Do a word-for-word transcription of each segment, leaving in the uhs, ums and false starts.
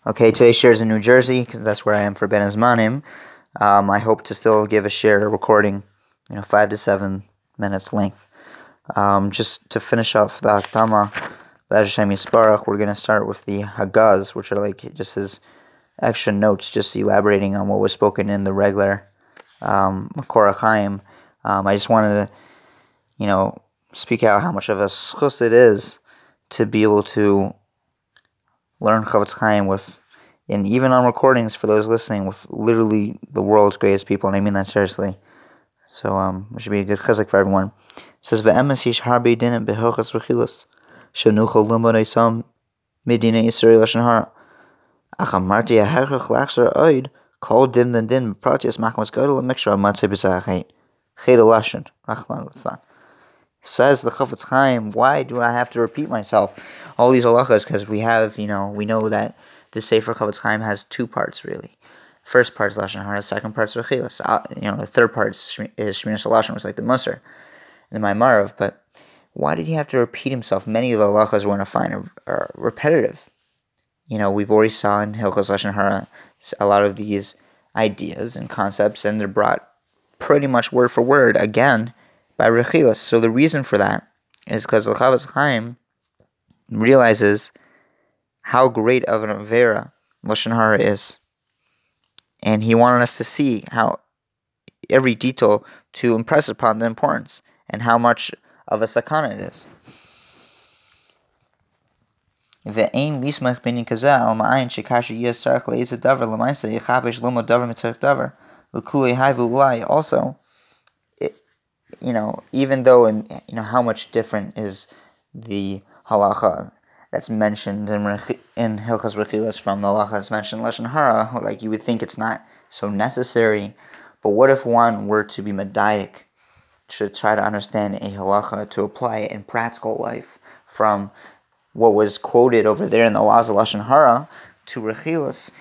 Okay, today's share is in New Jersey because that's where I am for Ben Azmanim. Um, I hope to still give a share recording, you know, five to seven minutes length. Um, just to finish off the Aktama, B'Hashem Yisparach, we're going to start with the Hagaz, which are like just his extra notes, just elaborating on what was spoken in the regular um, Makor Chaim. Um, I just wanted to, you know, speak out how much of a schus it is to be able to learn Chofetz Chaim with, and even on recordings for those listening, with literally the world's greatest people, and I mean that seriously. So um, it should be a good chizuk for everyone. It says, "Ve'emes yish harbe dinim behochas v'chilas, shenuchol limod eisam medina Yisrael lashon hara. Ach amarti aherchach lachzer oid, kol din den din pratius machmas godel mixture matzeh b'zachet cheda lashon rachman l'tzlan." Says the Chofetz Chaim, why do I have to repeat myself? All these halachas, because we have, you know, we know that the Sefer Chofetz Chaim has two parts, really. First part is Lashon Hara, second part is Rechilas. Uh, you know, the third part is Shmiras Lashon, which is like the Musar, and the Maimarav. But why did he have to repeat himself? Many of the halachas we're going to find are, are repetitive. You know, we've already saw in Hilchos Lashon Hara a lot of these ideas and concepts, and they're brought pretty much word for word again by Rechilas. So the reason for that is because the Chofetz Chaim realizes how great of an Avera Lashon Hara is. And he wanted us to see how every detail to impress upon the importance and how much of a sakana it is. Ve'ein lismach b'nin kazeh al ma'ayin shekasher yiyas sarach le'ez davar l'maisa yichabesh lomod davar mitzvah davar l'kulei hayvu ulai. Also, it, you know, even though in, you know how much different is the halacha that's mentioned in in Hilchos Rechilas from the halacha that's mentioned in Lashon Hara, like you would think it's not so necessary. But what if one were to be medayik, to try to understand a halacha, to apply it in practical life from what was quoted over there in the laws of Lashon Hara to Rechilas?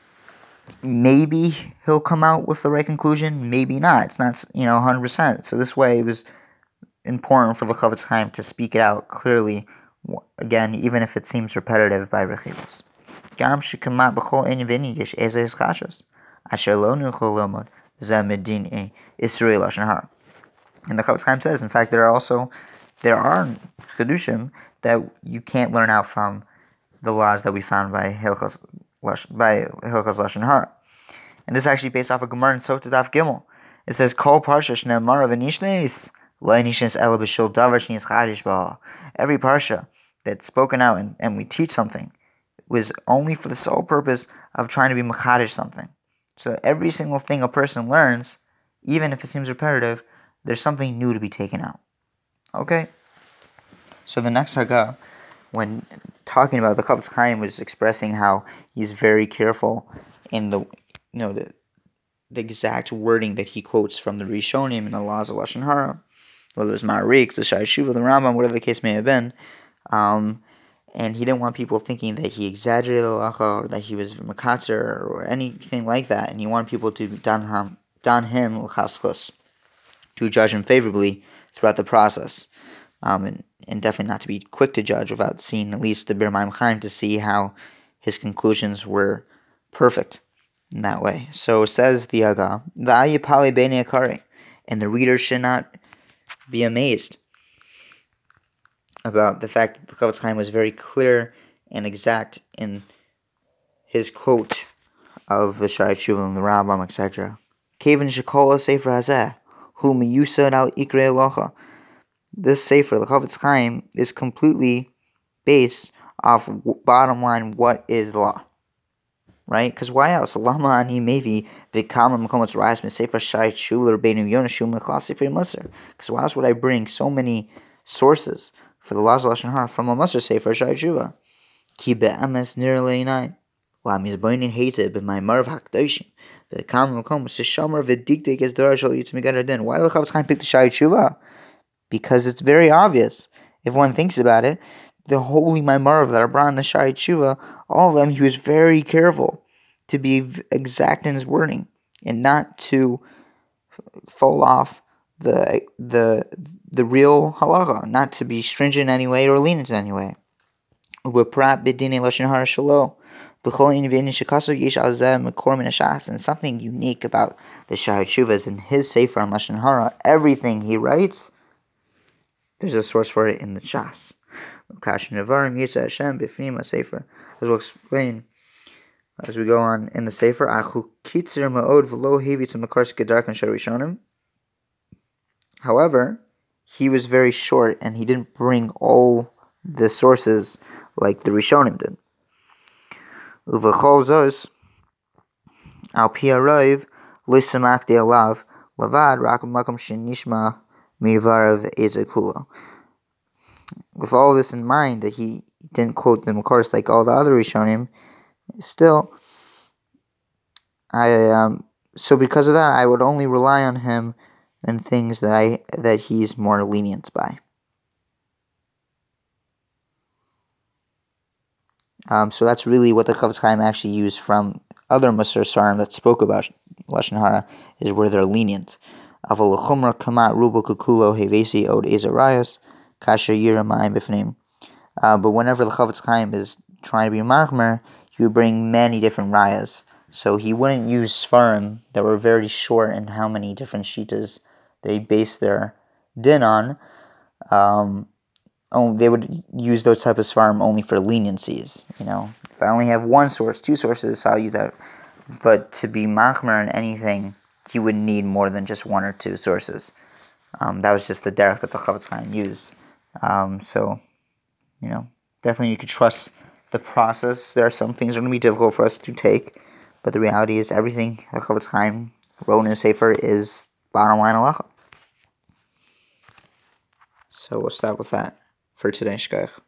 Maybe he'll come out with the right conclusion, maybe not. It's not, you know, one hundred percent. So this way it was important for the Chofetz Chaim to speak it out clearly, again, even if it seems repetitive by Rechilas. Gam shekamat b'chol ein v'ein yesh ezeh chashos asher lo nuchol lomod zeh medin Yisrael lashon hara. And the Chofetz Chaim says, in fact, there are also there are chedushim that you can't learn out from the laws that we found by Hilchos by Hilchos Lashon Hara. And this is actually based off of Gemara in Sotah Daf Gimel. It says, "Kol parsha shne'amar v'nishneis lo nishnes ela b'shul davar shnias chadish b'ha." Every parsha that's spoken out and, and we teach something was only for the sole purpose of trying to be machadish something. So every single thing a person learns, even if it seems repetitive, there's something new to be taken out. Okay? So the next Haggah, when talking about the Chofetz Chaim, was expressing how he's very careful in the, you know, the the exact wording that he quotes from the Rishonim and the laws of Lashon Hara, whether it was Ma'arik, the Shai Shuva, the Rambam, whatever the case may have been. Um, and he didn't want people thinking that he exaggerated the halacha or that he was makatzer or anything like that. And he wanted people to don him, don him l'chafchus, to judge him favorably throughout the process. Um, and, and definitely not to be quick to judge without seeing at least the Bir Maim Chaim to see how his conclusions were perfect in that way. So says the Haggah, "V'ayipali b'nei akari," and the reader should not be amazed about the fact that the Chofetz Chaim was very clear and exact in his quote of the Shai Shuva and the Rambam, et cetera. Kevin shekola sefer hazeh hu miyusad al ikrei halacha. This sefer, the Chofetz Chaim, is completely based off bottom line what is law, right? Because why else? Lama ani mevi v'kama makomos rais m'sefer Shai Shuva l'Rabbeinu Yonah shu m'chlas sefer Musar. Because why else would I bring so many sources for the laws of Lashon Hara from a Musar sefer Shai Shuva? Ki be'ames nir le'inai la mizboinin hate b'maimar v'hakdoshim v'kama makomos sheshamar v'dikdik es dara shal yitz megadar din. Why did the Chofetz Chaim pick the Shai Shuva? Because it's very obvious, if one thinks about it, the holy Maimarav that are brought in the Shai Shuva, all of them, he was very careful to be exact in his wording and not to fall off the the the real halacha, not to be stringent in any way or lenient in any way. Uprat b'dinei Lashon Hara shelo And something unique about the Sha'ar Tshuva is in his Sefer on Lashon Hara, everything he writes, there's a source for it in the Shas. As we'll explain as we go on in the Sefer, however, he was very short and he didn't bring all the sources like the Rishonim did. Uvachol zos al pi harav lisamak de alav lavad rak makom shenishma midvarav ezekula. With all this in mind, that he didn't quote them, of course, like all the other Rishonim, still, I um, so because of that, I would only rely on him and things that I that he's more lenient by. Um, so that's really what the Chofetz Chaim actually used from other Musar Svarim that spoke about Lashon Hara, is where they're lenient. Aval l'chumra kamat rubo kukulo hevesi od ezarayas kasher yiramayim b'fnim. But whenever the Chofetz Chaim is trying to be machmer, he would bring many different rayas. So he wouldn't use Svarim that were very short in how many different shitas they based their din on. Um, only, they would use those type of Svarim only for leniencies. You know, if I only have one source, two sources, I'll use that. But to be machmer in anything, he would need more than just one or two sources. Um, that was just the derech that the Chofetz Chaim used. Um, so, you know, definitely you could trust the process. There are some things that are going to be difficult for us to take, but the reality is everything that Chofetz Chaim wrote in his Sefer is bottom line halacha. So we'll stop with that for today. Shkoyach.